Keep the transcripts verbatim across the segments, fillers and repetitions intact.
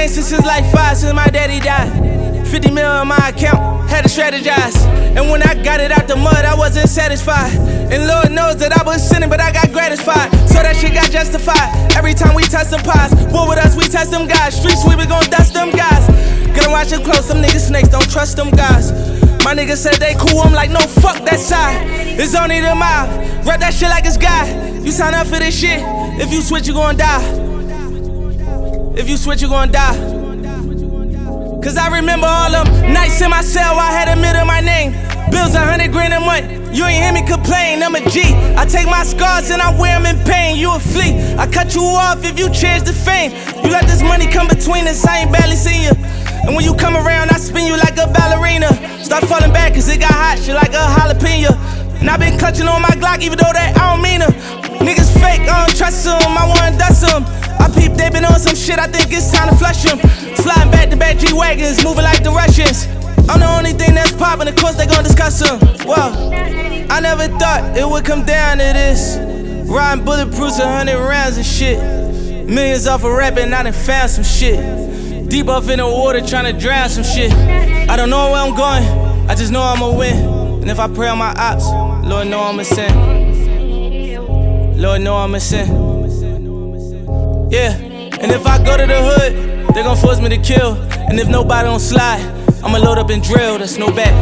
gangster since like five, since my daddy died. fifty mil on my account, had to strategize. And when I got it out the mud, I wasn't satisfied. And Lord knows that I was sinning, but I got gratified. So that shit got justified. Every time we touch some pies, war with us, we touch them guys. Street sweep, we gon' dust them guys. Gotta watch it close, them niggas snakes, don't trust them guys. My niggas said they cool, I'm like, no, fuck that side. It's only the mob, rap that shit like it's God. You sign up for this shit, if you switch, you gon' die. If you switch, you gon' die. Cause I remember all them nights in my cell, I had a mid of my name. Bills a hundred grand a month, you ain't hear me complain, I'm a G. I take my scars and I wear them in pain, you a flea. I cut you off if you change the fame. You let this money come between us, I ain't barely seen you. And when you come around, I spin you like a ballerina. Start falling back cause it got hot, shit like a jalapeno. And I been clutching on my Glock even though that I don't mean her. Niggas fake, I don't trust them, I wanna dust them. I peep, they been on some shit, I think it's time to flush them. Flying back to back G-Wagons, moving like the Russians. I'm the only thing that's poppin', of course they gon' discuss them. Well, I never thought it would come down to this. Riding bulletproofs, a hundred rounds and shit. Millions off of rapping, I done found some shit. Deep up in the water, tryna drown some shit. I don't know where I'm going, I just know I'ma win. And if I pray on my ops, Lord know I'ma sin. Lord know I'ma sin. Yeah, and if I go to the hood, they gon' force me to kill. And if nobody don't slide, I'ma load up and drill. That's no bet.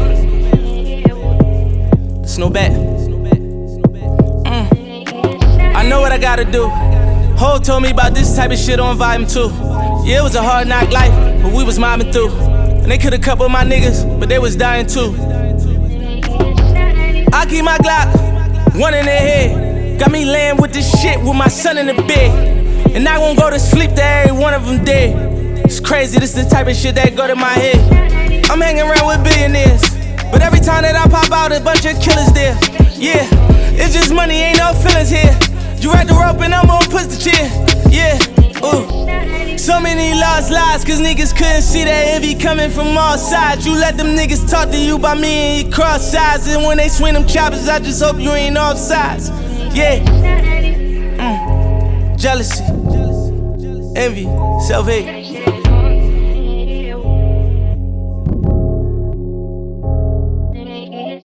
That's no bet. Mm. I know what I gotta do. Ho told me about this type of shit on volume two. Yeah, it was a hard knock life, but we was mobbing through. And they could've cut with my niggas, but they was dying too. I keep my Glock, one in their head. Got me laying with this shit with my son in the bed. And I won't go to sleep till every one of them dead. It's crazy, this the type of shit that go to my head. I'm hanging around with billionaires, but every time that I pop out, a bunch of killers there. Yeah, it's just money, ain't no feelings here. You ride the rope and I'm gon' push the chair. Yeah, ooh. So many lost lives, cause niggas couldn't see that envy coming from all sides. You let them niggas talk to you about me and you cross sides. And when they swing them choppers, I just hope you ain't off sides. Yeah. Mm. Jealousy, envy, self-hate.